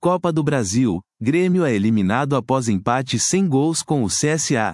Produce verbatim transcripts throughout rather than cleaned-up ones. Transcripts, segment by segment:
Copa do Brasil, Grêmio é eliminado após empate sem gols com o C S A.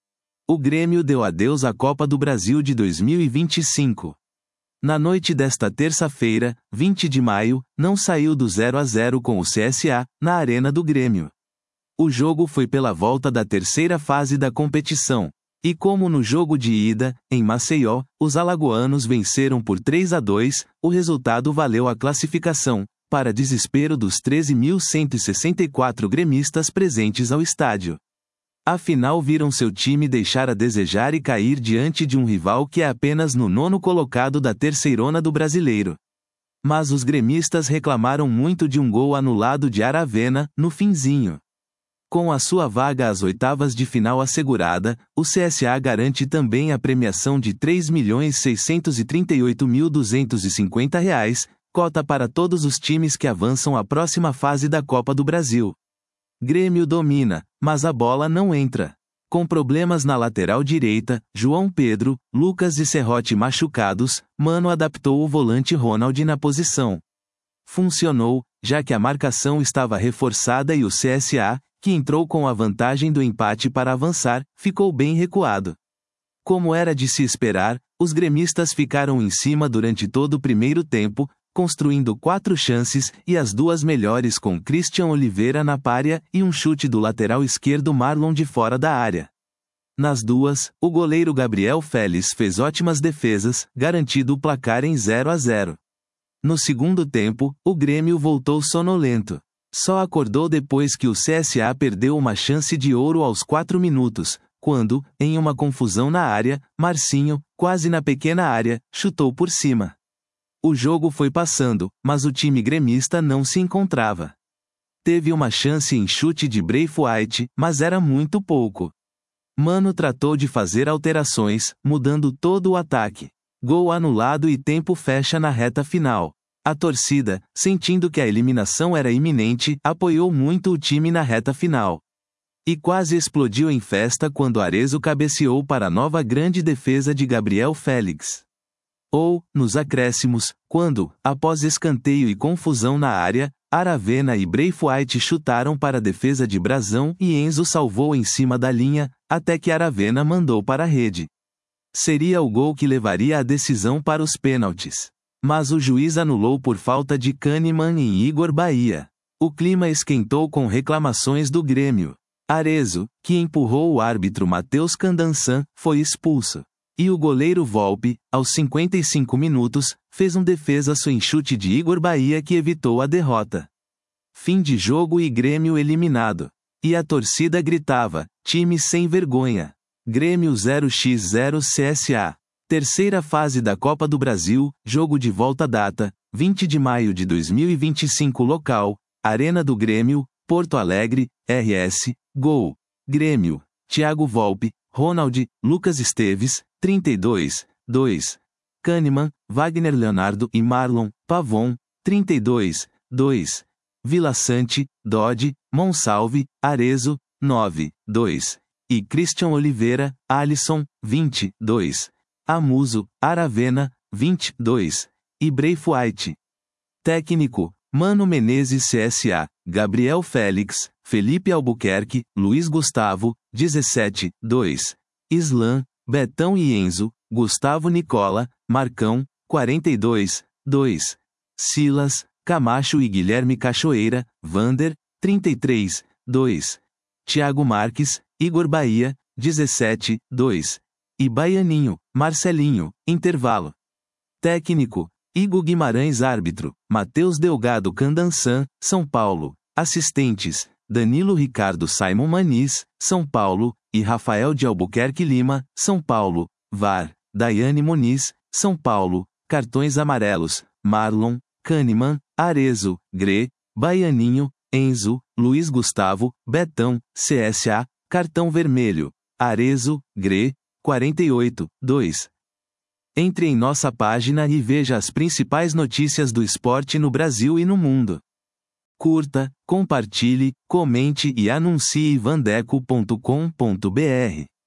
O Grêmio deu adeus à Copa do Brasil de dois mil e vinte e cinco. Na noite desta terça-feira, vinte de maio, não saiu do zero a zero com o C S A, na Arena do Grêmio. O jogo foi pela volta da terceira fase da competição. E como no jogo de ida, em Maceió, os alagoanos venceram por três a dois, o resultado valeu a classificação, para desespero dos treze mil cento e sessenta e quatro gremistas presentes ao estádio. Afinal, viram seu time deixar a desejar e cair diante de um rival que é apenas no nono colocado da terceirona do Brasileiro. Mas os gremistas reclamaram muito de um gol anulado de Aravena, no finzinho. Com a sua vaga às oitavas de final assegurada, o C S A garante também a premiação de três milhões seiscentos e trinta e oito mil duzentos e cinquenta reais, cota para todos os times que avançam à próxima fase da Copa do Brasil. Grêmio domina, mas a bola não entra. Com problemas na lateral direita, João Pedro, Lucas e Serrote machucados, Mano adaptou o volante Ronald na posição. Funcionou, já que a marcação estava reforçada e o C S A, que entrou com a vantagem do empate para avançar, ficou bem recuado. Como era de se esperar, os gremistas ficaram em cima durante todo o primeiro tempo, construindo quatro chances, e as duas melhores com Christian Oliveira na párea e um chute do lateral esquerdo Marlon de fora da área. Nas duas, o goleiro Gabriel Félix fez ótimas defesas, garantindo o placar em zero a zero. No segundo tempo, o Grêmio voltou sonolento. Só acordou depois que o C S A perdeu uma chance de ouro aos quatro minutos, quando, em uma confusão na área, Marcinho, quase na pequena área, chutou por cima. O jogo foi passando, mas o time gremista não se encontrava. Teve uma chance em chute de Braithwaite, mas era muito pouco. Mano tratou de fazer alterações, mudando todo o ataque. Gol anulado e tempo fecha na reta final. A torcida, sentindo que a eliminação era iminente, apoiou muito o time na reta final. E quase explodiu em festa quando Arezzo cabeceou para a nova grande defesa de Gabriel Félix. Ou, nos acréscimos, quando, após escanteio e confusão na área, Aravena e Braithwaite chutaram para a defesa de Brazão e Enzo salvou em cima da linha, até que Aravena mandou para a rede. Seria o gol que levaria a decisão para os pênaltis. Mas o juiz anulou por falta de Kahneman em Igor Bahia. O clima esquentou com reclamações do Grêmio. Arezzo, que empurrou o árbitro Matheus Candansan, foi expulso. E o goleiro Volpe, aos cinquenta e cinco minutos, fez um defesaço em chute de Igor Bahia que evitou a derrota. Fim de jogo e Grêmio eliminado. E a torcida gritava, time sem vergonha. Grêmio zero a zero C S A. Terceira fase da Copa do Brasil, jogo de volta data, vinte de maio de dois mil e vinte e cinco local, Arena do Grêmio, Porto Alegre, R S, gol. Grêmio, Thiago Volpe, Ronald, Lucas Esteves, trinta e dois, dois. Kahneman, Wagner Leonardo e Marlon, Pavon, trinta e dois, dois. Vila Sante, Dodge, Monsalve, Arezzo, nove, dois. E Christian Oliveira, Alisson, vinte, dois. Amuso, Aravena, vinte e dois. E Braithwaite. Técnico, Mano Menezes C S A, Gabriel Félix, Felipe Albuquerque, Luiz Gustavo, dezessete, dois. Islan, Betão e Enzo, Gustavo Nicola, Marcão, quarenta e dois, dois. Silas, Camacho e Guilherme Cachoeira, Vander, trinta e três, dois. Thiago Marques, Igor Bahia, dezessete, dois. E Baianinho, Marcelinho, intervalo. Técnico, Igor Guimarães árbitro, Matheus Delgado Candansan, São Paulo. Assistentes, Danilo Ricardo Simon Maniz, São Paulo, e Rafael de Albuquerque Lima, São Paulo. V A R, Daiane Muniz, São Paulo. Cartões amarelos, Marlon, Kahneman, Arezzo, Gre, Baianinho, Enzo, Luiz Gustavo, Betão, C S A. Cartão vermelho, Arezzo, Gre, quarenta e oito, dois. Entre em nossa página e veja as principais notícias do esporte no Brasil e no mundo. Curta, compartilhe, comente e anuncie vandeco ponto com ponto br.